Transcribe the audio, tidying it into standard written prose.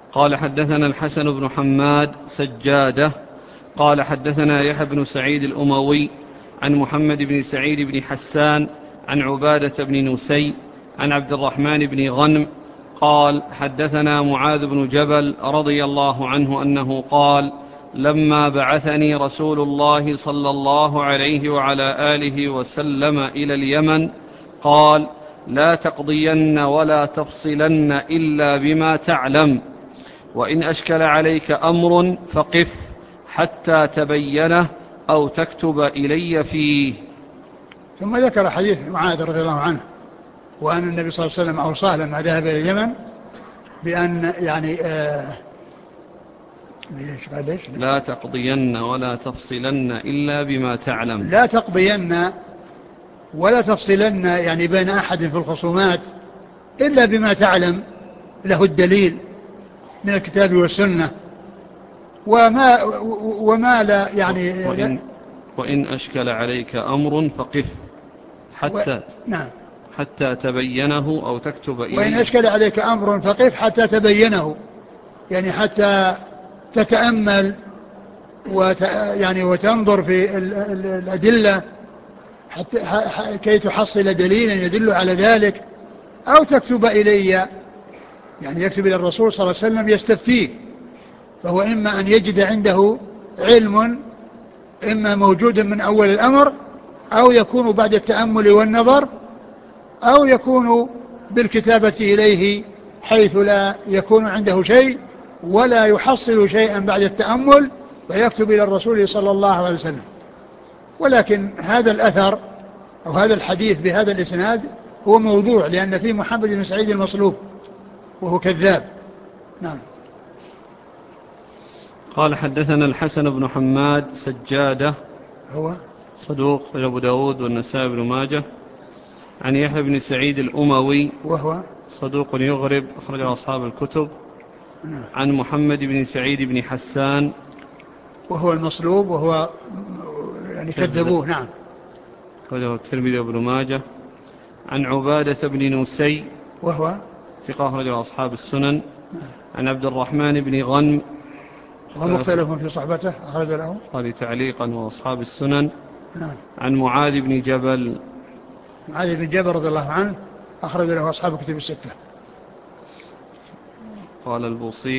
قال حدثنا الحسن بن حماد سجادة قال حدثنا يحيى بن سعيد الأموي عن محمد بن سعيد بن حسان عن عبادة بن نسي عن عبد الرحمن بن غنم قال حدثنا معاذ بن جبل رضي الله عنه أنه قال لما بعثني رسول الله صلى الله عليه وعلى آله وسلم إلى اليمن قال لا تقضين ولا تفصلن إلا بما تعلم، وإن أشكل عليك أمر فقف حتى تبينه أو تكتب إلي فيه. ثم ذكر حديث معاذ رضي الله عنه وأن النبي صلى الله عليه وسلم أوصاه لما ذهب إلى اليمن بأن يعني لا تقضين ولا تفصلن إلا بما تعلم. لا تقضين ولا تفصلن يعني بين أحد في الخصومات إلا بما تعلم له الدليل من الكتاب والسنة، وما لا يعني وإن أشكل عليك أمر فقف نعم حتى تبينه أو تكتب إليه. وإن أشكل عليك أمر فقف حتى تبينه، يعني حتى تتأمل يعني وتنظر في الأدلة حتى كي تحصل دليلا يدل على ذلك، أو تكتب إلي، يعني يكتب إلى الرسول صلى الله عليه وسلم يستفتيه، فهو إما أن يجد عنده علم إما موجود من أول الأمر، أو يكون بعد التأمل والنظر، أو يكون بالكتابة إليه حيث لا يكون عنده شيء ولا يحصل شيئا بعد التأمل فيكتب إلى الرسول صلى الله عليه وسلم. ولكن هذا الأثر أو هذا الحديث بهذا الإسناد هو موضوع، لأن فيه محمد بن سعيد المصلوب وهو كذاب. نعم. قال حدثنا الحسن بن حماد سجادة هو صدوق أبو داود والنسائي بن ماجه عن يحيى بن سعيد الأموي وهو صدوق يغرب أخرجه أصحاب الكتب. نعم. عن محمد بن سعيد بن حسان وهو المصلوب وهو يعني كذبوه. نعم. أخرجه الترمذي وابن ماجه. عن عبادة بن نسي وهو ثقة أخرجه أصحاب السنن. عن عبد الرحمن بن غنم ومختلف في صحبته أخرج له قال تعليقا وأصحاب السنن. نعم. عن معاذ بن جبل رضي الله عنه أخرج له أصحاب كتب الستة. قال البوصيري